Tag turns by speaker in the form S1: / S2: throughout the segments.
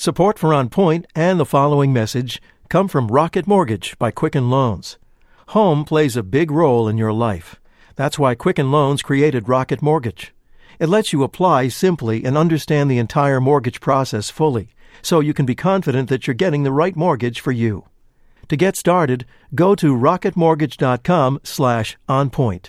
S1: Support for On Point and the following message come from Rocket Mortgage by Quicken Loans. Home plays a big role in your life. That's why Quicken Loans created Rocket Mortgage. It lets you apply simply and understand the entire mortgage process fully, so you can be confident that you're getting the right mortgage for you. To get started, go to rocketmortgage.com/onpoint.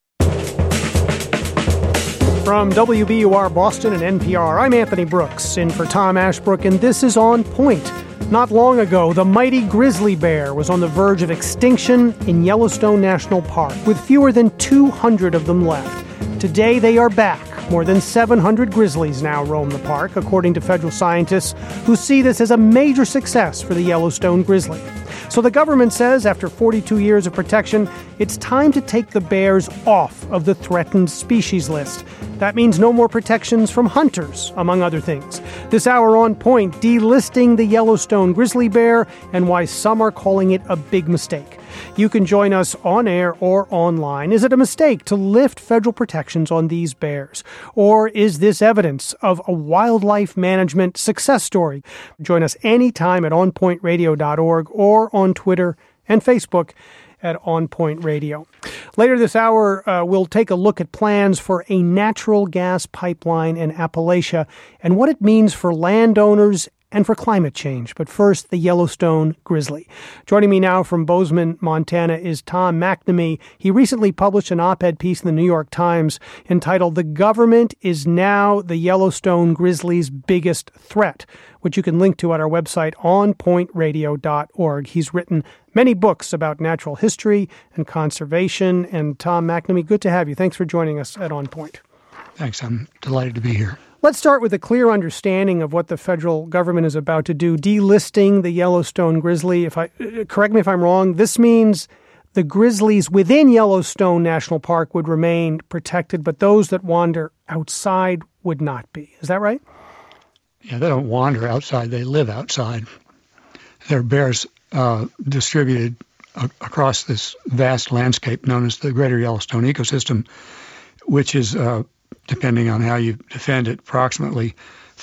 S2: From WBUR Boston and NPR, I'm Anthony Brooks, in for Tom Ashbrook, and this is On Point. Not long ago, the mighty grizzly bear was on the verge of extinction in Yellowstone National Park, with fewer than 200 of them left. Today, they are back. More than 700 grizzlies now roam the park, according to federal scientists who see this as a major success for the Yellowstone grizzly. So the government says after 42 years of protection, it's time to take the bears off of the threatened species list. That means no more protections from hunters, among other things. This hour On Point, delisting the Yellowstone grizzly bear and why some are calling it a big mistake. You can join us on air or online. Is it a mistake to lift federal protections on these bears? Or is this evidence of a wildlife management success story? Join us anytime at onpointradio.org or on Twitter and Facebook at On Point Radio. Later this hour, we'll take a look at plans for a natural gas pipeline in Appalachia and what it means for landowners and for climate change. But first, the Yellowstone grizzly. Joining me now from Bozeman, Montana, is Tom McNamee. He recently published an op-ed piece in the New York Times entitled "The Government is Now the Yellowstone Grizzly's Biggest Threat," which you can link to at our website, onpointradio.org. He's written many books about natural history and conservation. And Tom McNamee, good to have you. Thanks for joining us at On Point.
S3: Thanks. I'm delighted to be here.
S2: Let's start with a clear understanding of what the federal government is about to do, delisting the Yellowstone grizzly. Correct me if I'm wrong, this means the grizzlies within Yellowstone National Park would remain protected, but those that wander outside would not be. Is that right?
S3: Yeah, they don't wander outside. They live outside. There are bears distributed across this vast landscape known as the Greater Yellowstone Ecosystem, which is depending on how you defend it, approximately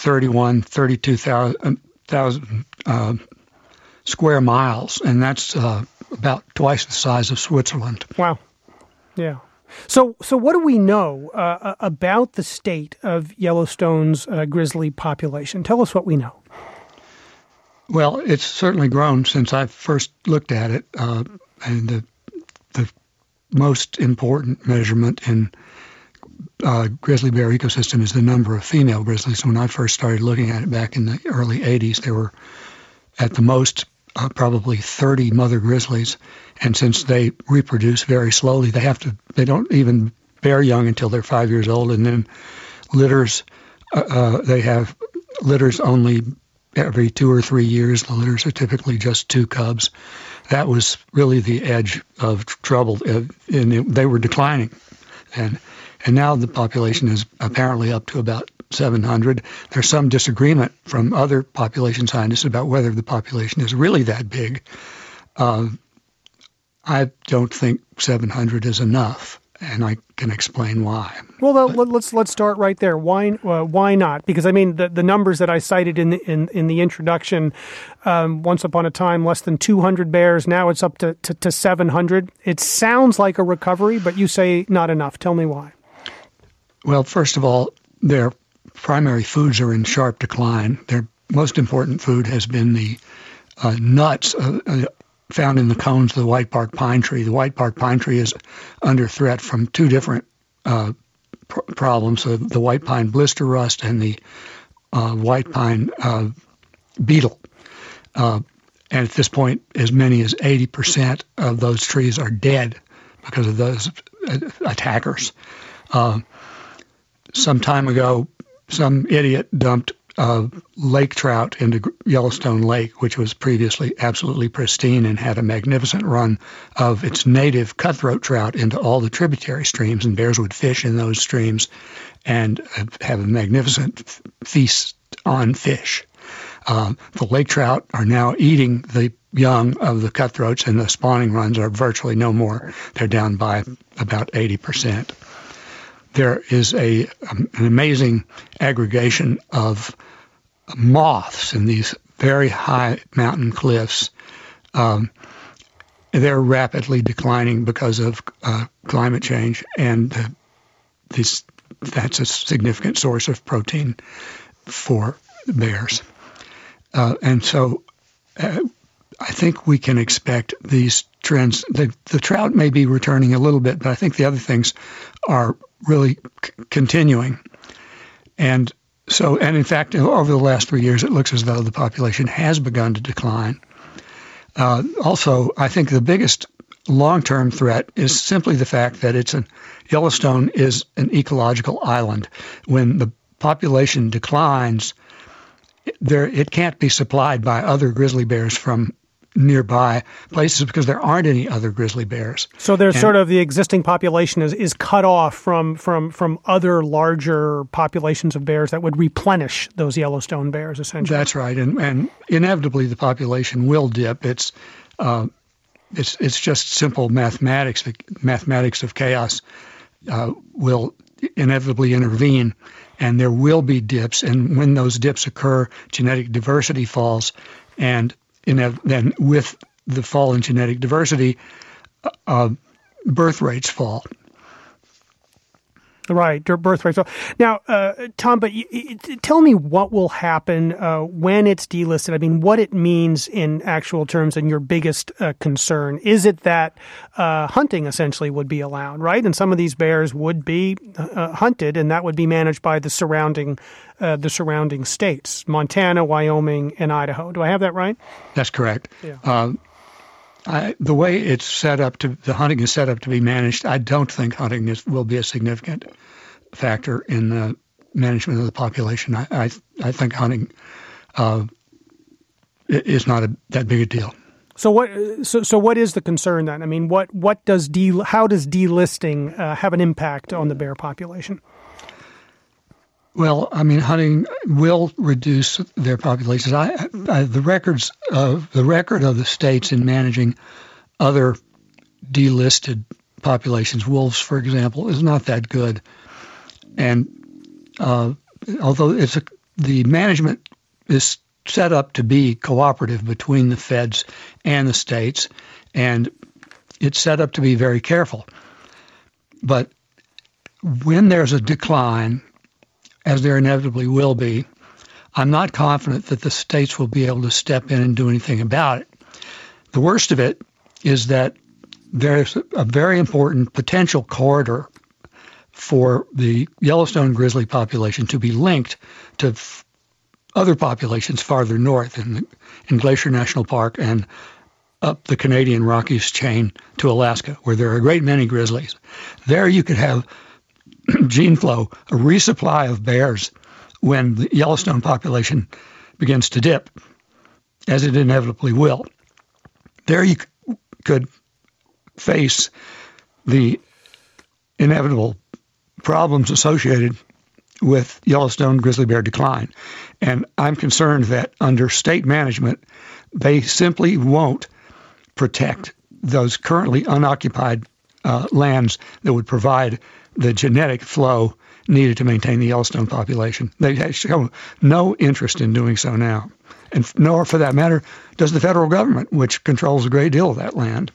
S3: 32,000 square miles, and that's about twice the size of Switzerland.
S2: Wow. Yeah. So what do we know about the state of Yellowstone's grizzly population? Tell us what we know.
S3: Well, it's certainly grown since I first looked at it, and the most important measurement in grizzly bear ecosystem is the number of female grizzlies. When I first started looking at it back in the early 80s, there were at the most probably 30 mother grizzlies, and since they reproduce very slowly, they don't even bear young until they're 5 years old, and then litters, they have litters only every 2 or 3 years. The litters are typically just 2 cubs. That was really the edge of trouble, and they were declining, and now the population is apparently up to about 700. There's some disagreement from other population scientists about whether the population is really that big. I don't think 700 is enough, and I can explain why.
S2: Well, let's start right there. Why not? Because I mean, the numbers that I cited in the introduction, once upon a time, less than 200 bears. Now it's up to 700. It sounds like a recovery, but you say not enough. Tell me why.
S3: Well, first of all, their primary foods are in sharp decline. Their most important food has been the nuts found in the cones of the white bark pine tree. The white bark pine tree is under threat from 2 different problems, the white pine blister rust and the white pine beetle. And at this point, as many as 80% of those trees are dead because of those attackers. Some time ago, some idiot dumped lake trout into Yellowstone Lake, which was previously absolutely pristine and had a magnificent run of its native cutthroat trout into all the tributary streams, and bears would fish in those streams and have a magnificent feast on fish. The lake trout are now eating the young of the cutthroats, and the spawning runs are virtually no more. They're down by about 80%. There is an amazing aggregation of moths in these very high mountain cliffs. They're rapidly declining because of climate change, and that's a significant source of protein for bears. And so I think we can expect these trends. The trout may be returning a little bit, but I think the other things are really continuing. And in fact, over the last 3 years, it looks as though the population has begun to decline. Also, I think the biggest long-term threat is simply the fact that Yellowstone is an ecological island. When the population declines, it can't be supplied by other grizzly bears from nearby places because there aren't any other grizzly bears.
S2: So there's sort of the existing population is cut off from other larger populations of bears that would replenish those Yellowstone bears, essentially.
S3: That's right, and inevitably the population will dip. It's just simple mathematics. The mathematics of chaos will inevitably intervene, and there will be dips. And when those dips occur, genetic diversity falls, and then with the fall in genetic diversity, birth rates fall.
S2: Right, birth rates. Now, Tom, but tell me what will happen when it's delisted. I mean, what it means in actual terms and your biggest concern. Is it that hunting essentially would be allowed, right? And some of these bears would be hunted, and that would be managed by the surrounding states, Montana, Wyoming, and Idaho. Do I have that right?
S3: That's correct.
S2: Yeah.
S3: The way it's set up the hunting is set up to be managed, I don't think hunting will be a significant factor in the management of the population. I think hunting is not that big a deal.
S2: So what is the concern then? I mean, how does delisting have an impact on the bear population?
S3: Well, I mean, hunting will reduce their populations. The record of the states in managing other delisted populations, wolves, for example, is not that good. And although the management is set up to be cooperative between the feds and the states, and it's set up to be very careful. But when there's a decline, as there inevitably will be, I'm not confident that the states will be able to step in and do anything about it. The worst of it is that there's a very important potential corridor for the Yellowstone grizzly population to be linked to other populations farther north in Glacier National Park and up the Canadian Rockies chain to Alaska, where there are a great many grizzlies. There you could have gene flow, a resupply of bears when the Yellowstone population begins to dip, as it inevitably will. There you could face the inevitable problems associated with Yellowstone grizzly bear decline. And I'm concerned that under state management, they simply won't protect those currently unoccupied lands that would provide the genetic flow needed to maintain the Yellowstone population. They show no interest in doing so now. And nor, for that matter, does the federal government, which controls a great deal of that land.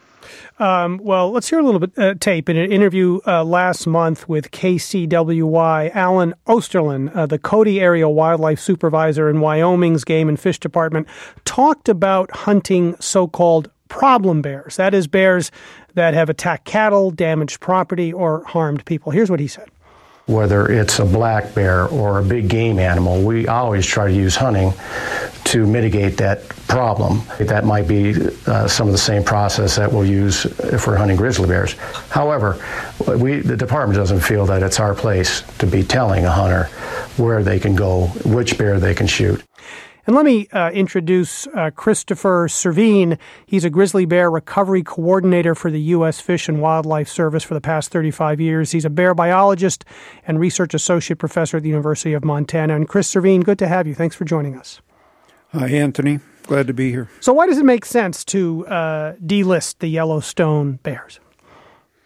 S2: Well, let's hear a little bit tape. In an interview last month with KCWY, Alan Osterlin, the Cody Area Wildlife Supervisor in Wyoming's Game and Fish Department, talked about hunting so-called problem bears. That is, bears that have attacked cattle, damaged property, or harmed people. Here's what he said.
S4: Whether it's a black bear or a big game animal, we always try to use hunting to mitigate that problem. That might be some of the same process that we'll use if we're hunting grizzly bears. However, the department doesn't feel that it's our place to be telling a hunter where they can go, which bear they can shoot.
S2: And let me introduce Christopher Servine. He's a grizzly bear recovery coordinator for the U.S. Fish and Wildlife Service for the past 35 years. He's a bear biologist and research associate professor at the University of Montana. And Chris Servine, good to have you. Thanks for joining us.
S5: Hi, Anthony. Glad to be here.
S2: So why does it make sense to delist the Yellowstone bears?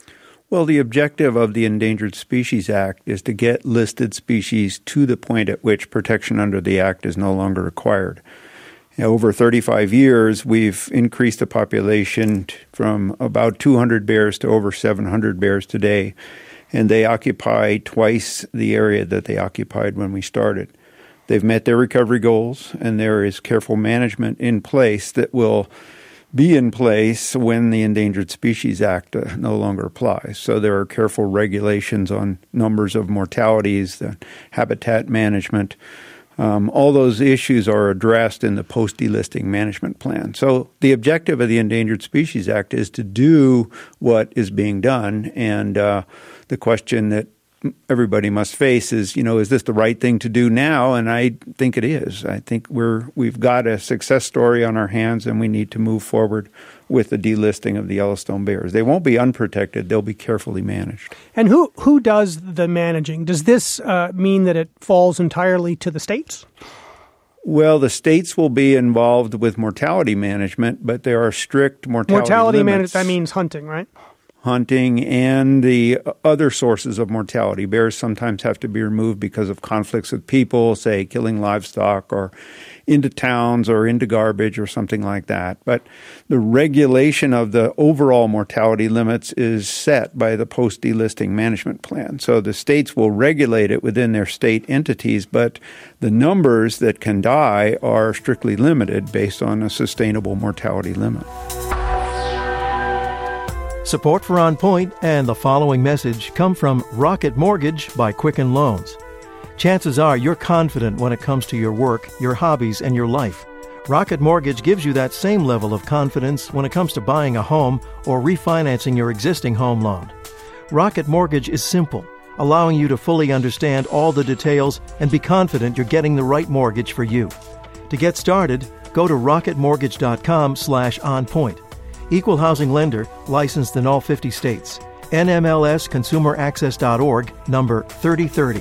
S5: Well, the objective of the Endangered Species Act is to get listed species to the point at which protection under the Act is no longer required. Over 35 years, we've increased the population from about 200 bears to over 700 bears today, and they occupy twice the area that they occupied when we started. They've met their recovery goals, and there is careful management in place that will be in place when the Endangered Species Act no longer applies. So there are careful regulations on numbers of mortalities, habitat management. All those issues are addressed in the post-delisting management plan. So the objective of the Endangered Species Act is to do what is being done, and the question that everybody must face is, is this the right thing to do now? And I think it is. I think we've got a success story on our hands, and we need to move forward with the delisting of the Yellowstone bears. They won't be unprotected. They'll be carefully managed.
S2: And who does the managing? Does this mean that it falls entirely to the states?
S5: Well, the states will be involved with mortality management, but there are strict mortality limits.
S2: That means hunting, right?
S5: Hunting and the other sources of mortality. Bears sometimes have to be removed because of conflicts with people, say killing livestock or into towns or into garbage or something like that. But the regulation of the overall mortality limits is set by the post-delisting management plan. So the states will regulate it within their state entities, but the numbers that can die are strictly limited based on a sustainable mortality limit.
S1: Support for On Point and the following message come from Rocket Mortgage by Quicken Loans. Chances are you're confident when it comes to your work, your hobbies, and your life. Rocket Mortgage gives you that same level of confidence when it comes to buying a home or refinancing your existing home loan. Rocket Mortgage is simple, allowing you to fully understand all the details and be confident you're getting the right mortgage for you. To get started, go to rocketmortgage.com/onpoint. Equal housing lender, licensed in all 50 states. NMLS-ConsumerAccess.org, number 3030.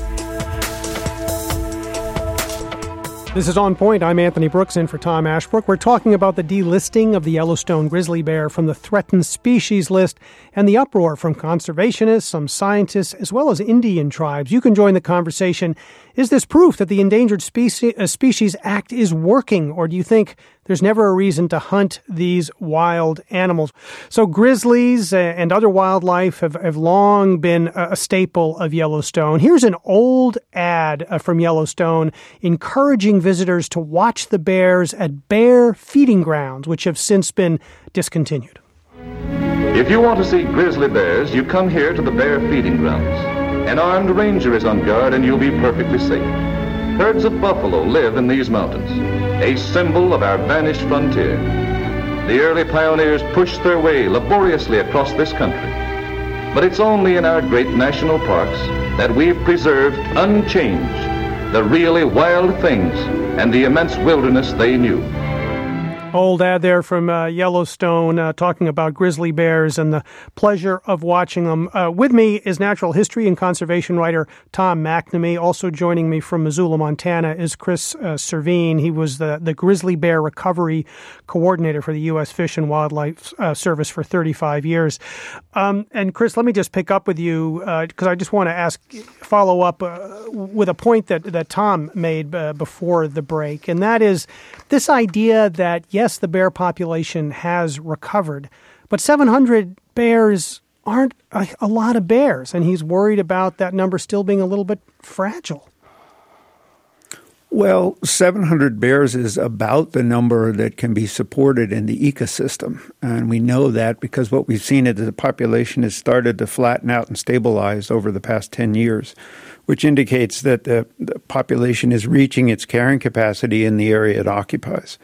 S2: This is On Point. I'm Anthony Brooks in for Tom Ashbrook. We're talking about the delisting of the Yellowstone grizzly bear from the threatened species list and the uproar from conservationists, some scientists, as well as Indian tribes. You can join the conversation. Is this proof that the Endangered Species Act is working, or do you think there's never a reason to hunt these wild animals? So grizzlies and other wildlife have long been a staple of Yellowstone. Here's an old ad from Yellowstone encouraging visitors to watch the bears at bear feeding grounds, which have since been discontinued.
S6: If you want to see grizzly bears, you come here to the bear feeding grounds. An armed ranger is on guard and you'll be perfectly safe. Herds of buffalo live in these mountains, a symbol of our vanished frontier. The early pioneers pushed their way laboriously across this country. But it's only in our great national parks that we've preserved unchanged the really wild things and the immense wilderness they knew.
S2: Old ad there from Yellowstone talking about grizzly bears and the pleasure of watching them. With me is natural history and conservation writer Tom McNamee. Also joining me from Missoula, Montana is Chris Servine. He was the grizzly bear recovery coordinator for the U.S. Fish and Wildlife Service for 35 years. And Chris, let me just pick up with you because I just want to follow up with a point that Tom made before the break, and that is this idea that, yes, the bear population has recovered, but 700 bears aren't a lot of bears, and he's worried about that number still being a little bit fragile.
S5: Well, 700 bears is about the number that can be supported in the ecosystem, and we know that because what we've seen is that the population has started to flatten out and stabilize over the past 10 years, which indicates that the population is reaching its carrying capacity in the area it occupies.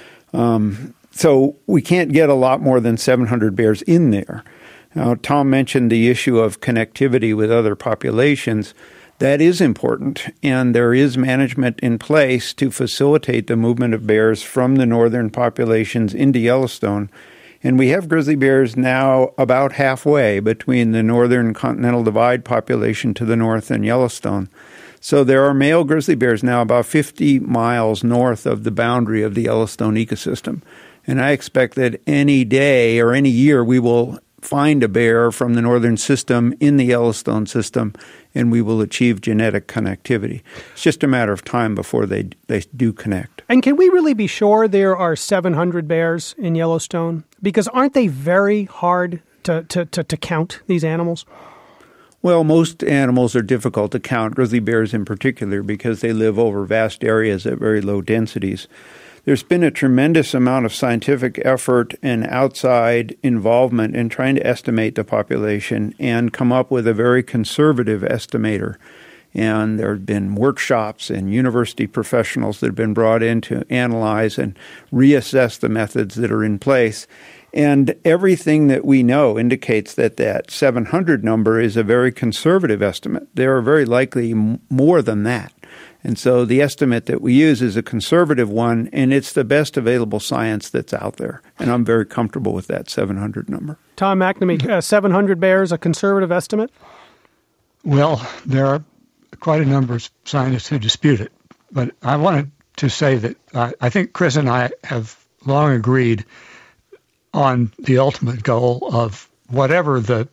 S5: So we can't get a lot more than 700 bears in there. Now, Tom mentioned the issue of connectivity with other populations. That is important, and there is management in place to facilitate the movement of bears from the northern populations into Yellowstone. And we have grizzly bears now about halfway between the northern Continental Divide population to the north and Yellowstone. So there are male grizzly bears now about 50 miles north of the boundary of the Yellowstone ecosystem. And I expect that any day or any year we will find a bear from the northern system in the Yellowstone system, and we will achieve genetic connectivity. It's just a matter of time before they do connect.
S2: And can we really be sure there are 700 bears in Yellowstone? Because aren't they very hard to count, these animals?
S5: Well, most animals are difficult to count, grizzly bears in particular, because they live over vast areas at very low densities. There's been a tremendous amount of scientific effort and outside involvement in trying to estimate the population and come up with a very conservative estimator. And there have been workshops and university professionals that have been brought in to analyze and reassess the methods that are in place. And everything that we know indicates that that 700 number is a very conservative estimate. There are very likely more than that. And so the estimate that we use is a conservative one, and it's the best available science that's out there. And I'm very comfortable with that 700 number.
S2: Tom McNamee, 700 bears, a conservative estimate?
S3: Well, there are quite a number of scientists who dispute it. But I wanted to say that I think Chris and I have long agreed on the ultimate goal of whatever the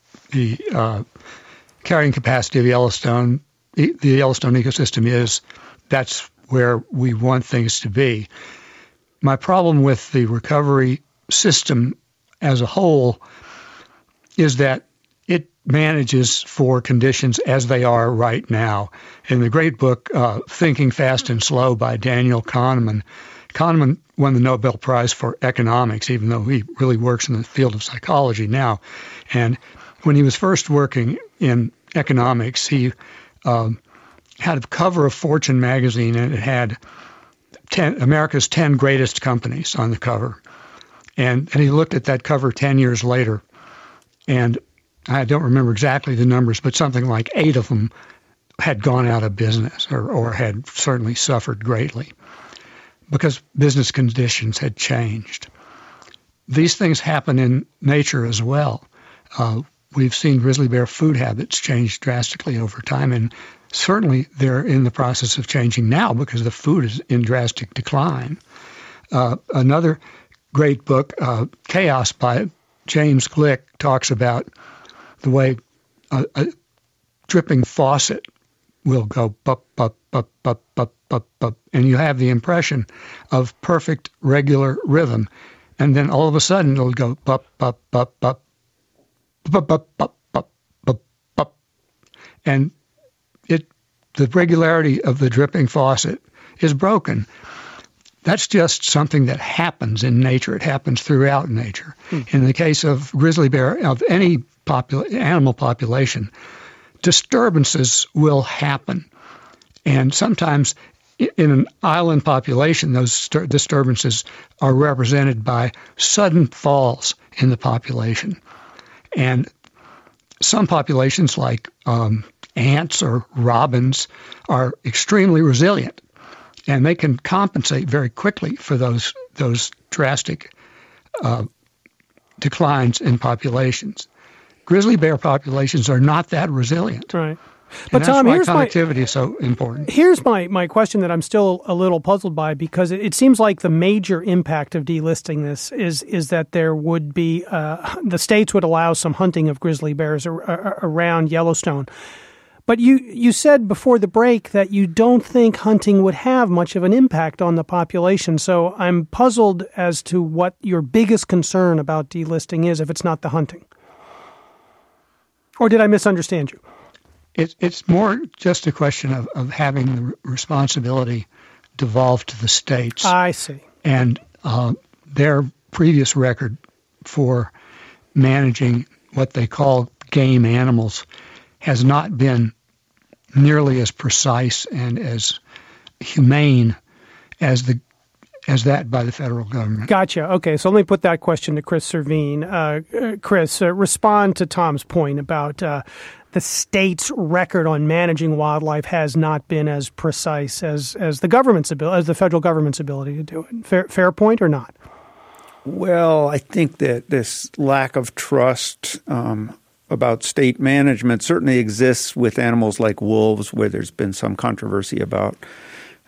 S3: carrying capacity of the Yellowstone ecosystem is, that's where we want things to be. My problem with the recovery system as a whole is that it manages for conditions as they are right now. In the great book, Thinking Fast and Slow by Daniel Kahneman, Kahneman won the Nobel Prize for economics, even though he really works in the field of psychology now. And when he was first working in economics, he had a cover of Fortune magazine, and it had America's 10 greatest companies on the cover. And he looked at that cover 10 years later, and I don't remember exactly the numbers, but something like 8 of them had gone out of business or had certainly suffered greatly because business conditions had changed. These things happen in nature as well. We've seen grizzly bear food habits change drastically over time, and certainly they're in the process of changing now because the food is in drastic decline. Another great book, Chaos by James Glick, talks about the way a dripping faucet will go bup, bup, bup, bup, bup, bup, bup, and you have the impression of perfect regular rhythm, and then all of a sudden it'll go bup, bup, bup, bup, bup, bup, bup, bup, bup, bup. And the regularity of the dripping faucet is broken. That's just something that happens in nature. It happens throughout nature. In the case of grizzly bear, of any animal population, disturbances will happen. And sometimes in an island population, those disturbances are represented by sudden falls in the population. And some populations, like ants or robins, are extremely resilient, and they can compensate very quickly for those drastic declines in populations. Grizzly bear populations are not that resilient.
S2: Right.
S3: But Tom, here's connectivity is so important.
S2: Here's my question that I'm still a little puzzled by, because it seems like the major impact of delisting this is that there would be the states would allow some hunting of grizzly bears around Yellowstone. But you said before the break that you don't think hunting would have much of an impact on the population. So I'm puzzled as to what your biggest concern about delisting is if it's not the hunting. Or did I misunderstand you?
S3: It's more just a question of having the responsibility devolved to the states.
S2: I see.
S3: And their previous record for managing what they call game animals has not been nearly as precise and as humane as that by the federal government.
S2: Gotcha. Okay, so let me put that question to Chris Servine. Chris, respond to Tom's point about the state's record on managing wildlife has not been as precise as the government's ability, as the federal government's ability to do it. Fair point or not?
S5: Well, I think that this lack of trust about state management certainly exists with animals like wolves, where there's been some controversy about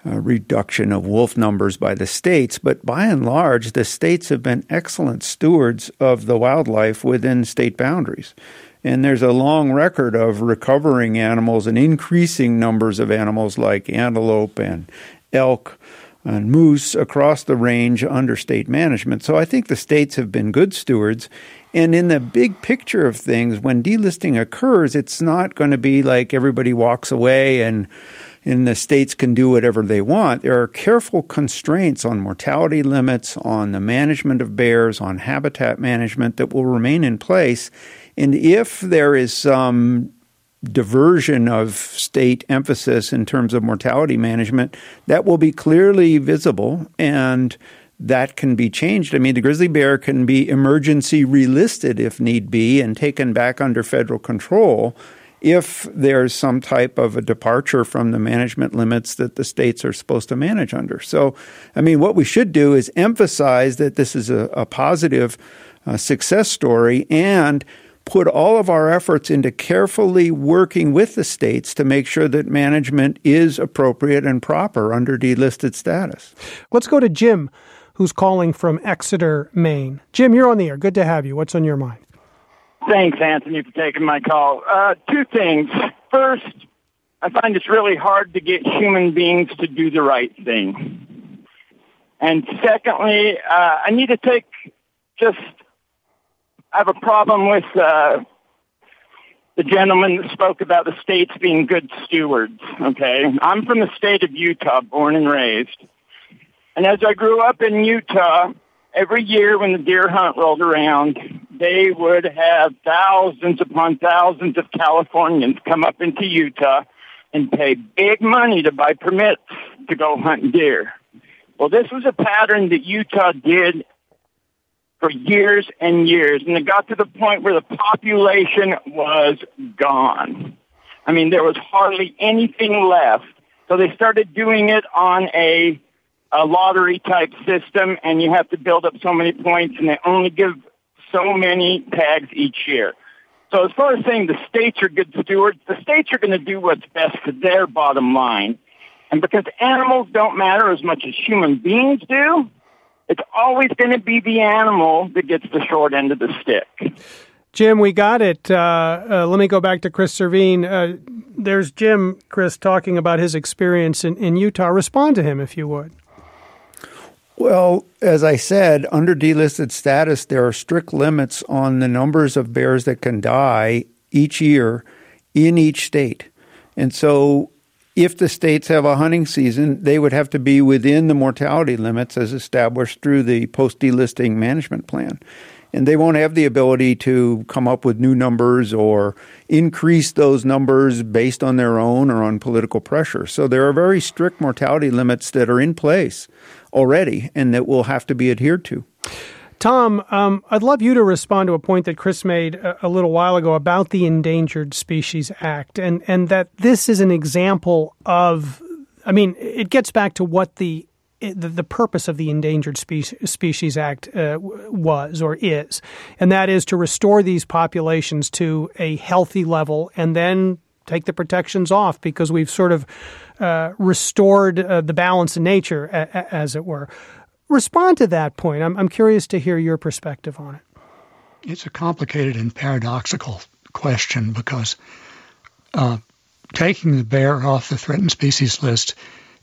S5: reduction of wolf numbers by the states. But by and large, the states have been excellent stewards of the wildlife within state boundaries. And there's a long record of recovering animals and increasing numbers of animals like antelope and elk and moose across the range under state management. So I think the states have been good stewards. And in the big picture of things, when delisting occurs, it's not going to be like everybody walks away and the states can do whatever they want. There are careful constraints on mortality limits, on the management of bears, on habitat management that will remain in place. And if there is some diversion of state emphasis in terms of mortality management, that will be clearly visible, and that can be changed. I mean, the grizzly bear can be emergency relisted if need be and taken back under federal control if there's some type of a departure from the management limits that the states are supposed to manage under. So, I mean, what we should do is emphasize that this is a positive success story and put all of our efforts into carefully working with the states to make sure that management is appropriate and proper under delisted status.
S2: Let's go to Jim, who's calling from Exeter, Maine. Jim, you're on the air. Good to have you. What's on your mind?
S7: Thanks, Anthony, for taking my call. Two things. First, I find it's really hard to get human beings to do the right thing. And secondly, I need to I have a problem with the gentleman that spoke about the states being good stewards, okay? I'm from the state of Utah, born and raised. And as I grew up in Utah, every year when the deer hunt rolled around, they would have thousands upon thousands of Californians come up into Utah and pay big money to buy permits to go hunt deer. Well, this was a pattern that Utah did for years and years, and it got to the point where the population was gone. I mean, there was hardly anything left. So they started doing it on a lottery-type system, and you have to build up so many points, and they only give so many tags each year. So as far as saying the states are good stewards, the states are going to do what's best for their bottom line. And because animals don't matter as much as human beings do, it's always going to be the animal that gets the short end of the stick.
S2: Jim, we got it. Let me go back to Chris Servine. There's Jim, Chris, talking about his experience in Utah. Respond to him, if you would.
S5: Well, as I said, under delisted status, there are strict limits on the numbers of bears that can die each year in each state. And so if the states have a hunting season, they would have to be within the mortality limits as established through the post-delisting management plan. And they won't have the ability to come up with new numbers or increase those numbers based on their own or on political pressure. So there are very strict mortality limits that are in place already and that will have to be adhered to.
S2: Tom, I'd love you to respond to a point that Chris made a little while ago about the Endangered Species Act and that this is an example of, I mean, it gets back to what the purpose of the Endangered Species Act was or is, and that is to restore these populations to a healthy level and then take the protections off because we've sort of restored the balance in nature, as it were. Respond to that point. I'm curious to hear your perspective on it.
S3: It's a complicated and paradoxical question because taking the bear off the threatened species list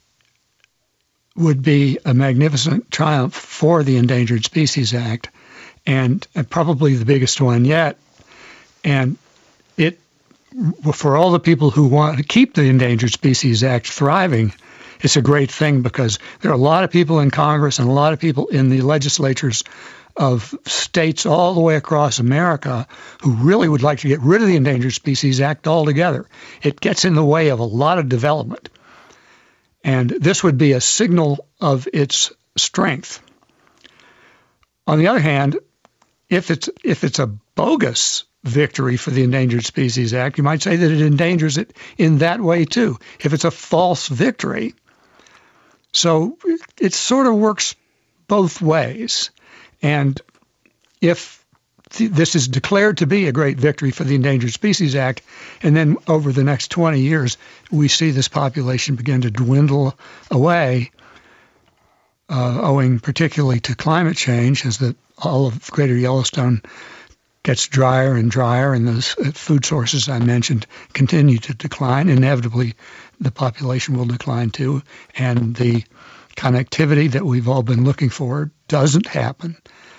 S3: would be a magnificent triumph for the Endangered Species Act and probably the biggest one yet. And it, for all the people who want to keep the Endangered Species Act thriving, it's a great thing because there are a lot of people in Congress and a lot of people in the legislatures of states all the way across America who really would like to get rid of the Endangered Species Act altogether. It gets in the way of a lot of development. And this would be a signal of its strength. On the other hand, if it's a bogus victory for the Endangered Species Act, you might say that it endangers it in that way too, if it's a false victory. So it sort of works both ways. And if this is declared to be a great victory for the Endangered Species Act, and then over the next 20 years, we see this population begin to dwindle away, owing particularly to climate change, as all of Greater Yellowstone gets drier and drier, and those food sources I mentioned continue to decline. Inevitably, the population will decline too, and the connectivity that we've all been looking for doesn't happen.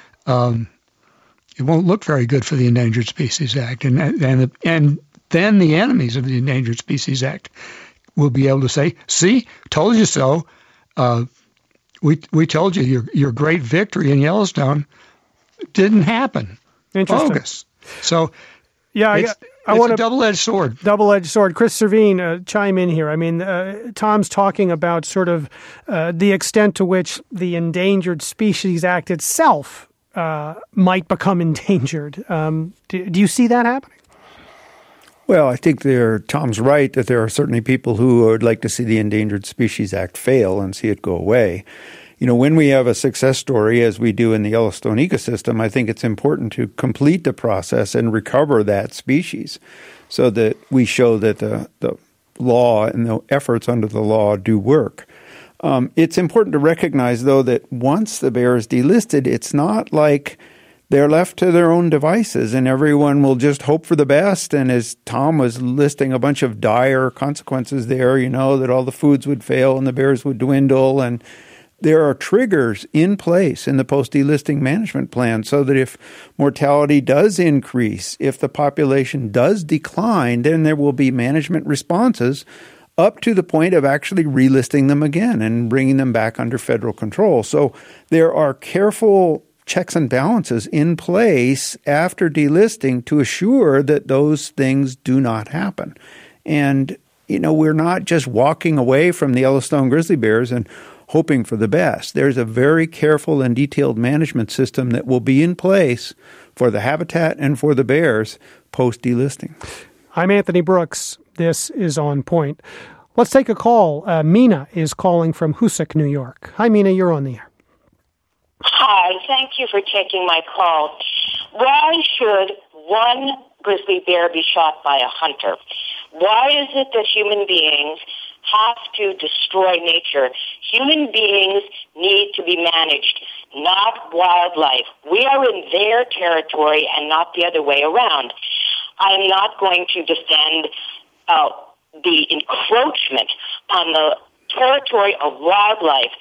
S3: It won't look very good for the Endangered Species Act, and then the enemies of the Endangered Species Act will be able to say, "See, told you so. We told you your great victory in Yellowstone didn't happen."
S2: Interesting.
S3: Bogus. So,
S2: yeah,
S3: it's
S2: want
S3: a double-edged sword.
S2: Double-edged sword. Chris Servine, chime in here. I mean, Tom's talking about sort of the extent to which the Endangered Species Act itself might become endangered. Do you see that happening?
S5: Well, I think Tom's right that there are certainly people who would like to see the Endangered Species Act fail and see it go away. You know, when we have a success story, as we do in the Yellowstone ecosystem, I think it's important to complete the process and recover that species so that we show that the law and the efforts under the law do work. It's important to recognize, though, that once the bear is delisted, it's not like they're left to their own devices and everyone will just hope for the best. And as Tom was listing a bunch of dire consequences there, you know, that all the foods would fail and the bears would dwindle. And there are triggers in place in the post-delisting management plan so that if mortality does increase, if the population does decline, then there will be management responses up to the point of actually relisting them again and bringing them back under federal control. So there are careful checks and balances in place after delisting to assure that those things do not happen. And, you know, we're not just walking away from the Yellowstone grizzly bears and hoping for the best. There's a very careful and detailed management system that will be in place for the habitat and for the bears post-delisting.
S2: I'm Anthony Brooks. This is On Point. Let's take a call. Mina is calling from Hoosick, New York. Hi, Mina. You're on the air.
S8: Hi. Thank you for taking my call. Why should one grizzly bear be shot by a hunter? Why is it that human beings have to destroy nature? Human beings need to be managed, not wildlife. We are in their territory and not the other way around. I am not going to defend the encroachment on the territory of wildlife.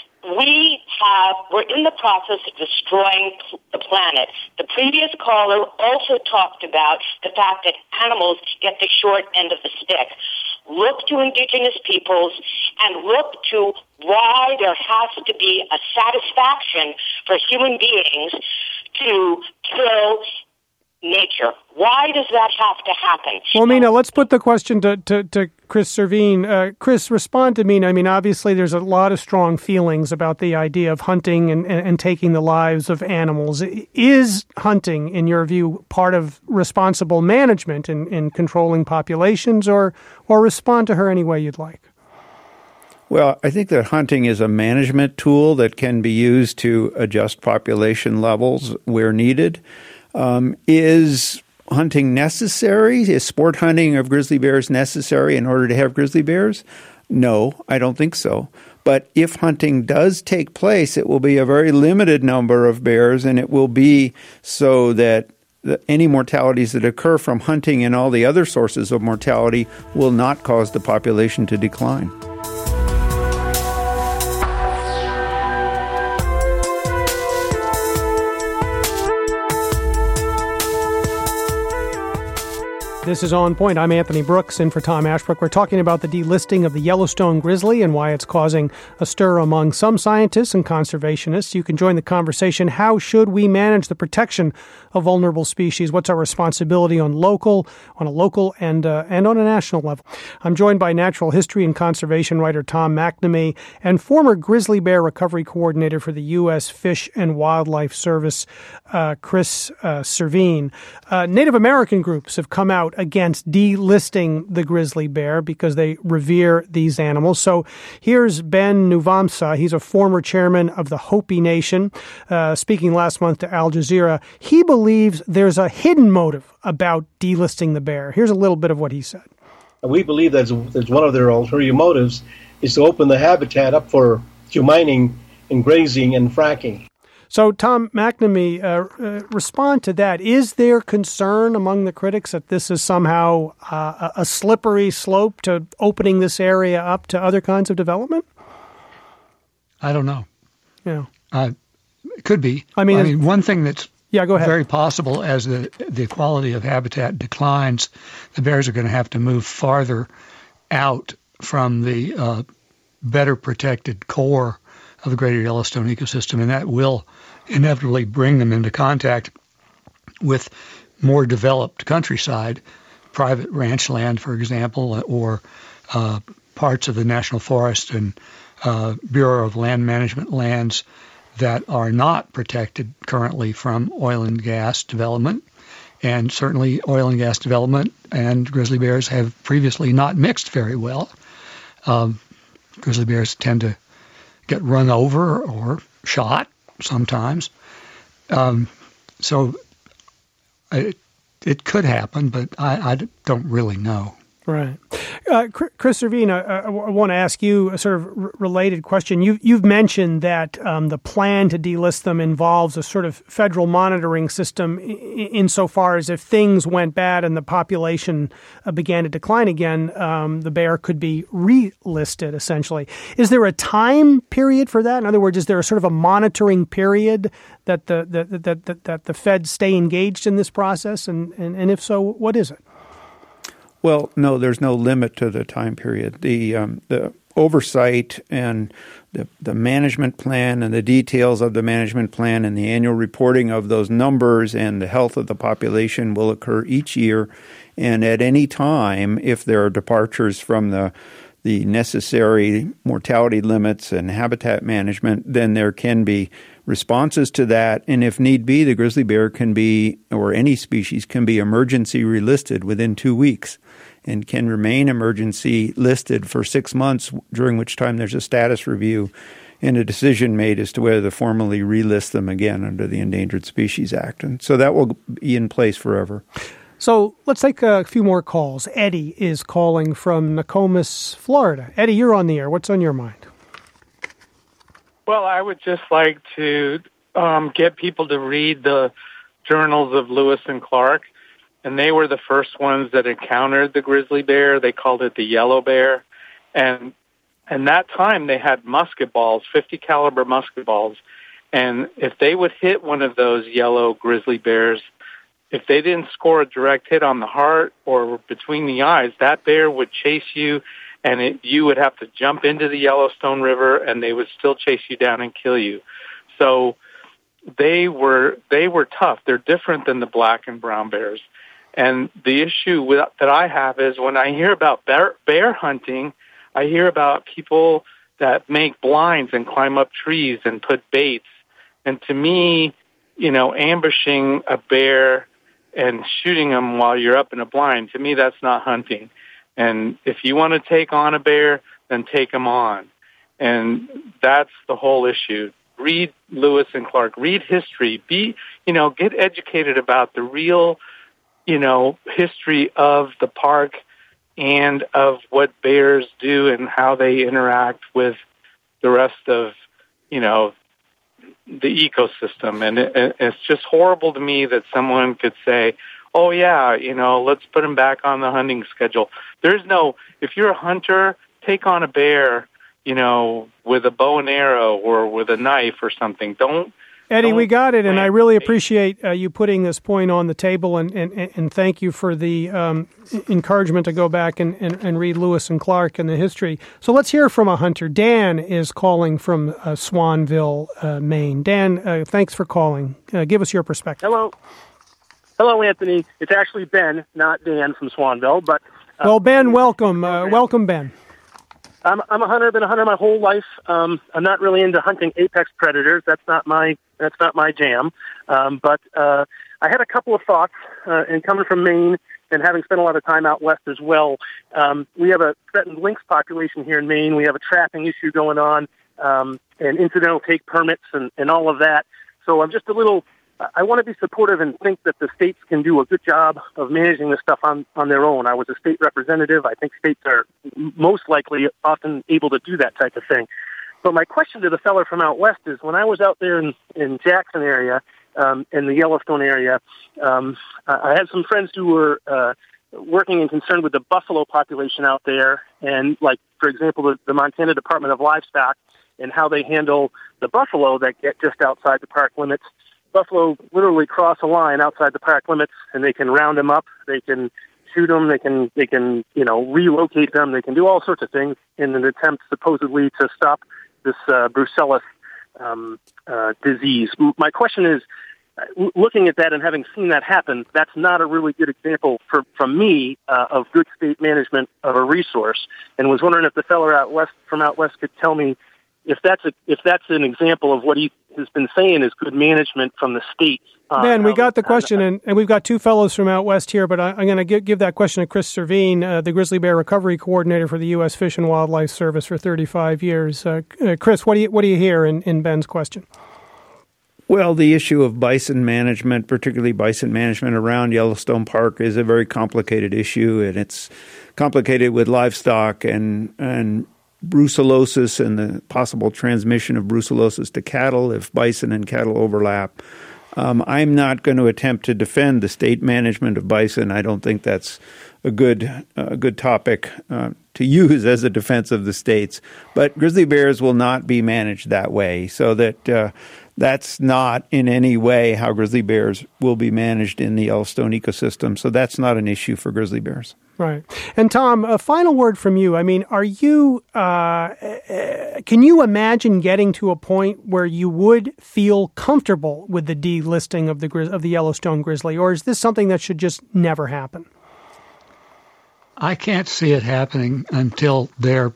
S8: We're in the process of destroying the planet. The previous caller also talked about the fact that animals get the short end of the stick. Look to indigenous peoples and look to why there has to be a satisfaction for human beings to kill nature. Why does that have to happen?
S2: Well, Mina, let's put the question to Chris Servine. Chris, respond to Mina. I mean, obviously there's a lot of strong feelings about the idea of hunting and taking the lives of animals. Is hunting, in your view, part of responsible management in controlling populations, or respond to her any way you'd like?
S5: Well, I think that hunting is a management tool that can be used to adjust population levels where needed. Is hunting necessary? Is sport hunting of grizzly bears necessary in order to have grizzly bears? No, I don't think so. But if hunting does take place, it will be a very limited number of bears, and it will be so that any mortalities that occur from hunting and all the other sources of mortality will not cause the population to decline.
S2: This is On Point. I'm Anthony Brooks, in for Tom Ashbrook. We're talking about the delisting of the Yellowstone grizzly and why it's causing a stir among some scientists and conservationists. You can join the conversation. How should we manage the protection of vulnerable species? What's our responsibility on a local and on a national level? I'm joined by natural history and conservation writer Tom McNamee and former grizzly bear recovery coordinator for the U.S. Fish and Wildlife Service, Chris Servine. Native American groups have come out out against delisting the grizzly bear because they revere these animals. So here's Ben Nuvamsa. He's a former chairman of the Hopi Nation, speaking last month to Al Jazeera. He believes there's a hidden motive about delisting the bear. Here's a little bit of what he said.
S9: We believe that's one of their ulterior motives is to open the habitat up for mining and grazing and fracking.
S2: So, Tom McNamee, respond to that. Is there concern among the critics that this is somehow a slippery slope to opening this area up to other kinds of development?
S3: I don't know.
S2: Yeah,
S3: it could be. I mean, one thing that's
S2: go ahead.
S3: Very possible as the quality of habitat declines, the bears are going to have to move farther out from the better protected core of the greater Yellowstone ecosystem, and that will inevitably bring them into contact with more developed countryside, private ranch land, for example, or parts of the National Forest and Bureau of Land Management lands that are not protected currently from oil and gas development. And certainly oil and gas development and grizzly bears have previously not mixed very well. Grizzly bears tend to get run over or shot sometimes. So it could happen, but I don't really know.
S2: Right. Chris Servine, I want to ask you a sort of related question. You've mentioned that the plan to delist them involves a sort of federal monitoring system insofar as if things went bad and the population began to decline again, the bear could be relisted, essentially. Is there a time period for that? In other words, is there a sort of a monitoring period that the feds stay engaged in this process? And if so, what is it?
S5: Well, no, there's no limit to the time period. The oversight and the management plan and the details of the management plan and the annual reporting of those numbers and the health of the population will occur each year. And at any time, if there are departures from the necessary mortality limits and habitat management, then there can be responses to that. And if need be, the grizzly bear can be, or any species can be emergency relisted within 2 weeks and can remain emergency listed for 6 months, during which time there's a status review and a decision made as to whether to formally relist them again under the Endangered Species Act. And so that will be in place forever.
S2: So let's take a few more calls. Eddie is calling from Nokomis, Florida. Eddie, you're on the air. What's on your mind?
S10: Well, I would just like to get people to read the journals of Lewis and Clark, and they were the first ones that encountered the grizzly bear. They called it the yellow bear, and that time they had musket balls, 50 caliber musket balls, and if they would hit one of those yellow grizzly bears, if they didn't score a direct hit on the heart or between the eyes, that bear would chase you, and you would have to jump into the Yellowstone River, and they would still chase you down and kill you. So they were tough. They're different than the black and brown bears. And the issue that I have is when I hear about bear hunting, I hear about people that make blinds and climb up trees and put baits. And to me, ambushing a bear and shooting them while you're up in a blind, to me, that's not hunting. And if you want to take on a bear, then take them on. And that's the whole issue. Read Lewis and Clark. Read history. Get educated about the real, history of the park and of what bears do and how they interact with the rest of, the ecosystem. And it's just horrible to me that someone could say, oh, yeah, let's put them back on the hunting schedule. If you're a hunter, take on a bear, with a bow and arrow or with a knife or something.
S2: Eddie, we got it, and I really appreciate you putting this point on the table, and thank you for the encouragement to go back and read Lewis and Clark and the history. So let's hear from a hunter. Dan is calling from Swanville, Maine. Dan, thanks for calling. Give us your perspective.
S11: Hello, Anthony. It's actually Ben, not Dan from Swanville. But
S2: well, Ben, welcome. Welcome, Ben.
S11: I'm a hunter. Been a hunter my whole life. I'm not really into hunting apex predators. That's not my jam. But I had a couple of thoughts. And coming from Maine, and having spent a lot of time out west as well, we have a threatened lynx population here in Maine. We have a trapping issue going on, and incidental take permits and all of that. So I'm just I want to be supportive and think that the states can do a good job of managing this stuff on their own. I was a state representative. I think states are most likely often able to do that type of thing. But my question to the fellow from out west is, when I was out there in Jackson area, in the Yellowstone area, I had some friends who were working and concerned with the buffalo population out there, and like, for example, the Montana Department of Livestock and how they handle the buffalo that get just outside the park limits. Buffalo literally cross a line outside the park limits, and they can round them up. They can shoot them. They can relocate them. They can do all sorts of things in an attempt supposedly to stop this brucellus disease. My question is, looking at that and having seen that happen, that's not a really good example from me of good state management of a resource. And was wondering if the fellow from out west could tell me if that's an example of what he has been saying is good management from the state.
S2: Ben, we got the question, and we've got two fellows from out west here, but I'm going to give that question to Chris Servine, the grizzly bear recovery coordinator for the U.S. Fish and Wildlife Service for 35 years. Chris, what do you hear in Ben's question?
S5: Well, the issue of bison management, particularly bison management around Yellowstone Park, is a very complicated issue, and it's complicated with livestock and brucellosis and the possible transmission of brucellosis to cattle if bison and cattle overlap. I'm not going to attempt to defend the state management of bison. I don't think that's a good topic to use as a defense of the states. But grizzly bears will not be managed that way, so that that's not in any way how grizzly bears will be managed in the Yellowstone ecosystem. So that's not an issue for grizzly bears.
S2: Right. And Tom, a final word from you. I mean, are you, can you imagine getting to a point where you would feel comfortable with the delisting of the Yellowstone grizzly, or is this something that should just never happen?
S3: I can't see it happening until they're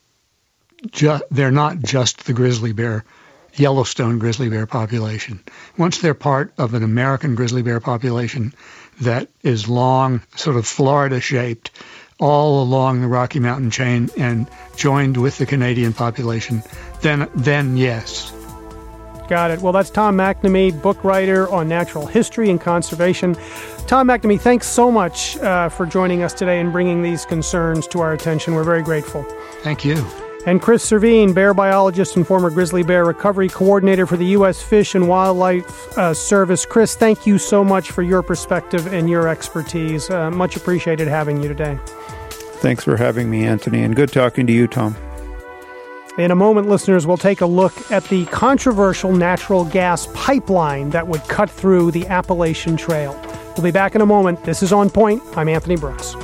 S3: not just the grizzly bear, Yellowstone grizzly bear population. Once they're part of an American grizzly bear population that is long, sort of Florida-shaped, all along the Rocky Mountain chain and joined with the Canadian population, then yes.
S2: Got it. Well, that's Tom McNamee, book writer on natural history and conservation. Tom McNamee, thanks so much for joining us today and bringing these concerns to our attention. We're very grateful.
S3: Thank you.
S2: And Chris Servine, bear biologist and former grizzly bear recovery coordinator for the U.S. Fish and Wildlife Service. Chris, thank you so much for your perspective and your expertise. Much appreciated having you today.
S5: Thanks for having me, Anthony, and good talking to you, Tom.
S2: In a moment, listeners, we'll take a look at the controversial natural gas pipeline that would cut through the Appalachian Trail. We'll be back in a moment. This is On Point. I'm Anthony Brooks.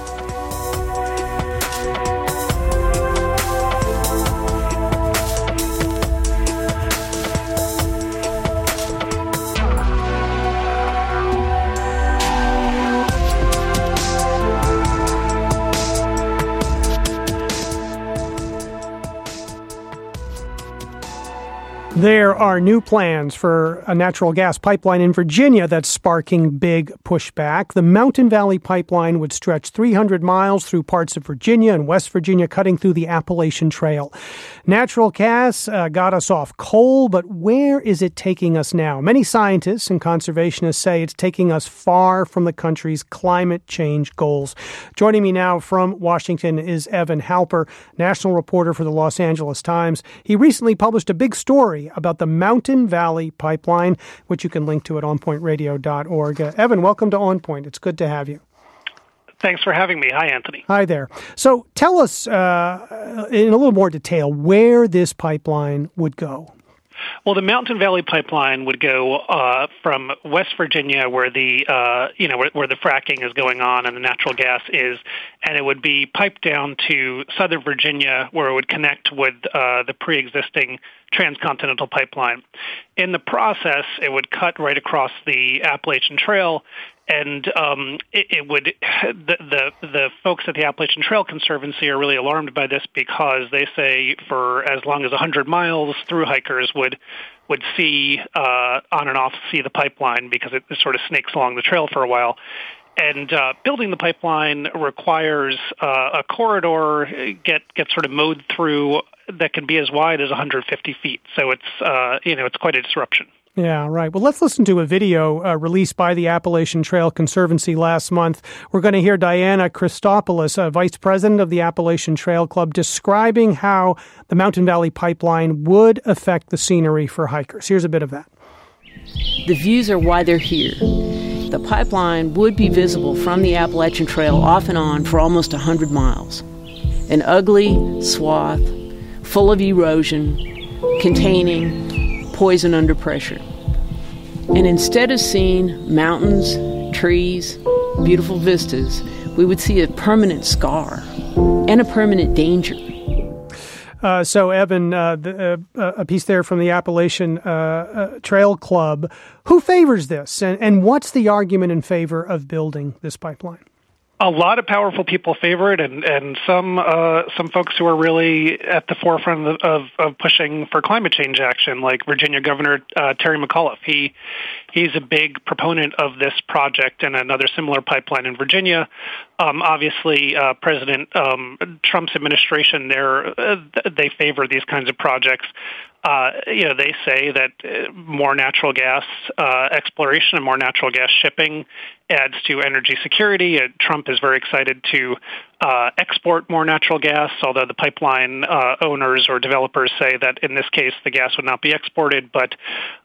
S2: There are new plans for a natural gas pipeline in Virginia that's sparking big pushback. The Mountain Valley Pipeline would stretch 300 miles through parts of Virginia and West Virginia, cutting through the Appalachian Trail. Natural gas got us off coal, but where is it taking us now? Many scientists and conservationists say it's taking us far from the country's climate change goals. Joining me now from Washington is Evan Halper, national reporter for the Los Angeles Times. He recently published a big story about the Mountain Valley Pipeline, which you can link to at onpointradio.org. Evan, welcome to On Point. It's good to have you.
S12: Thanks for having me. Hi, Anthony.
S2: Hi there. So tell us in a little more detail where this pipeline would go.
S12: Well, the Mountain Valley Pipeline would go from West Virginia, where the where the fracking is going on and the natural gas is, and it would be piped down to Southern Virginia, where it would connect with the pre-existing transcontinental pipeline. In the process, it would cut right across the Appalachian Trail. And it would the folks at the Appalachian Trail Conservancy are really alarmed by this because they say for as long as 100 miles, through hikers would see on and off see the pipeline because it sort of snakes along the trail for a while. And building the pipeline requires a corridor get sort of mowed through that can be as wide as 150 feet. So it's quite a disruption.
S2: Yeah, right. Well, let's listen to a video released by the Appalachian Trail Conservancy last month. We're going to hear Diana Christopoulos, Vice President of the Appalachian Trail Club, describing how the Mountain Valley Pipeline would affect the scenery for hikers. Here's a bit of that.
S13: The views are why they're here. The pipeline would be visible from the Appalachian Trail off and on for almost 100 miles. An ugly swath full of erosion, containing poison under pressure. And instead of seeing mountains, trees, beautiful vistas, we would see a permanent scar and a permanent danger.
S2: So, Evan, a piece there from the Appalachian Trail Club. Who favors this, and what's the argument in favor of building this pipeline?
S12: A lot of powerful people favor it, and some folks who are really at the forefront of pushing for climate change action, like Virginia Governor Terry McAuliffe. He's a big proponent of this project and another similar pipeline in Virginia. Obviously, President Trump's administration they favor these kinds of projects. They say that more natural gas exploration and more natural gas shipping adds to energy security. Trump is very excited to export more natural gas, although the pipeline owners or developers say that in this case the gas would not be exported. But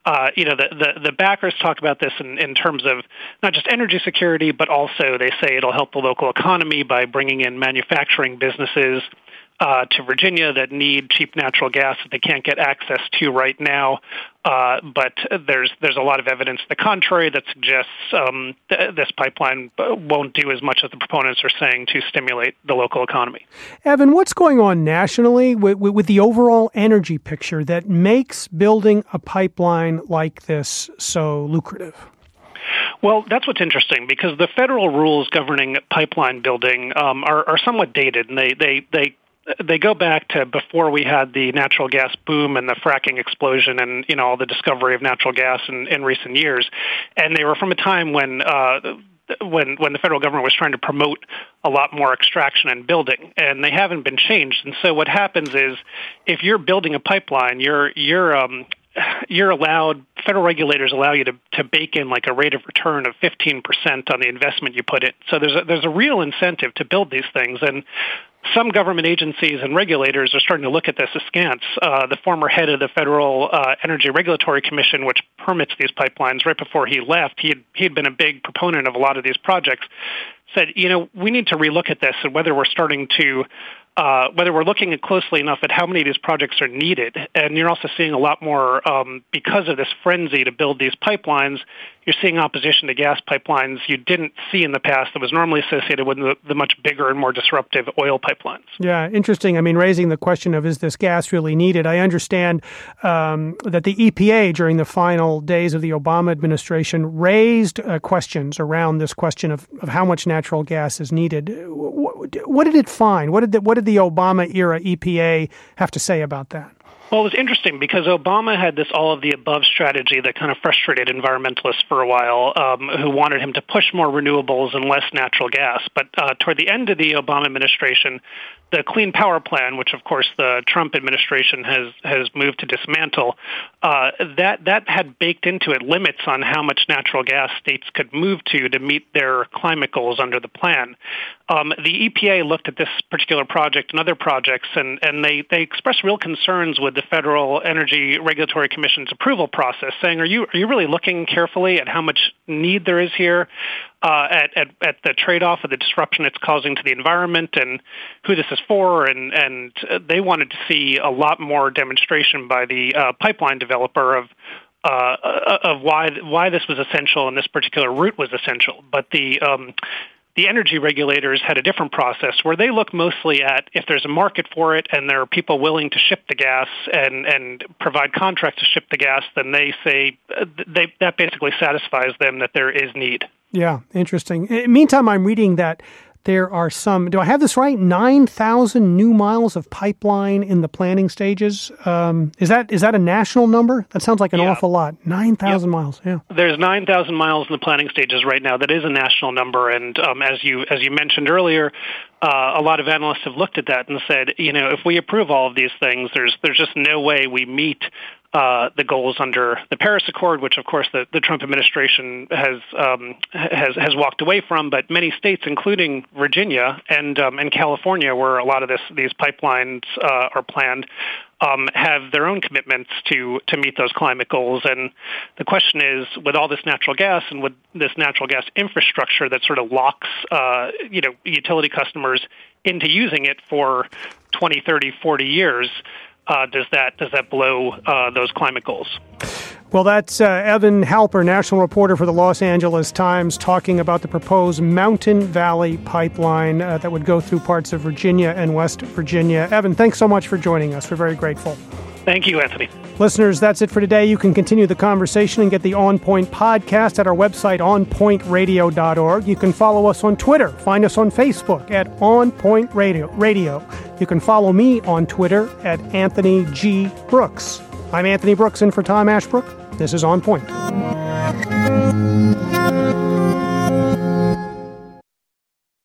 S12: the backers talk about this in terms of not just energy security, but also they say it'll help the local economy by bringing in manufacturing businesses to Virginia that need cheap natural gas that they can't get access to right now. But there's a lot of evidence to the contrary that suggests this pipeline won't do as much as the proponents are saying to stimulate the local economy.
S2: Evan, what's going on nationally with the overall energy picture that makes building a pipeline like this so lucrative?
S12: Well, that's what's interesting, because the federal rules governing pipeline building are somewhat dated, and they go back to before we had the natural gas boom and the fracking explosion and all the discovery of natural gas in recent years, and they were from a time when the federal government was trying to promote a lot more extraction and building, and they haven't been changed. And so what happens is, if you're building a pipeline, you're allowed, federal regulators allow you to bake in like a rate of return of 15% on the investment you put in. So there's a real incentive to build these things, and some government agencies and regulators are starting to look at this askance. The former head of the Federal Energy Regulatory Commission, which permits these pipelines, right before he left, he had been a big proponent of a lot of these projects, said, we need to relook at this and whether we're looking closely enough at how many of these projects are needed. And you're also seeing a lot more, because of this frenzy to build these pipelines, you're seeing opposition to gas pipelines you didn't see in the past that was normally associated with the much bigger and more disruptive oil pipelines.
S2: Yeah, interesting. I mean, raising the question of, is this gas really needed? I understand that the EPA, during the final days of the Obama administration, raised questions around this question of how much natural gas is needed. What did it find? What did the Obama-era EPA have to say about that?
S12: Well, it was interesting because Obama had this all-of-the-above strategy that kind of frustrated environmentalists for a while, who wanted him to push more renewables and less natural gas. But toward the end of the Obama administration, the Clean Power Plan, which of course the Trump administration has moved to dismantle, that had baked into it limits on how much natural gas states could move to meet their climate goals under the plan. The EPA looked at this particular project and other projects, and they expressed real concerns with the Federal Energy Regulatory Commission's approval process, saying, are you really looking carefully at how much need there is here, at the trade-off of the disruption it's causing to the environment and who this is for? And they wanted to see a lot more demonstration by the pipeline developer of why this was essential and this particular route was essential. But the energy regulators had a different process where they look mostly at if there's a market for it and there are people willing to ship the gas and provide contracts to ship the gas, then they say that basically satisfies them that there is need.
S2: Yeah, interesting. Meantime, I'm reading that there are some, do I have this right? 9,000 new miles of pipeline in the planning stages. Is that a national number? That sounds like an awful lot. 9,000 miles, yeah.
S12: There's 9,000 miles in the planning stages right now. That is a national number, and as you mentioned earlier, a lot of analysts have looked at that and said, if we approve all of these things, there's just no way we meet the goals under the Paris Accord, which of course the Trump administration has walked away from. But many states, including Virginia and California, where a lot of these pipelines are planned, have their own commitments to meet those climate goals. And the question is, with all this natural gas and with this natural gas infrastructure that sort of locks utility customers into using it for 20, 30, 40 years, does that blow those climate goals?
S2: Well, that's Evan Halper, national reporter for the Los Angeles Times, talking about the proposed Mountain Valley Pipeline that would go through parts of Virginia and West Virginia. Evan, thanks so much for joining us. We're very grateful.
S12: Thank you, Anthony.
S2: Listeners, that's it for today. You can continue the conversation and get the On Point podcast at our website, onpointradio.org. You can follow us on Twitter. Find us on Facebook at On Point Radio. You can follow me on Twitter at Anthony G. Brooks. I'm Anthony Brooks in for Tom Ashbrook. This is On Point.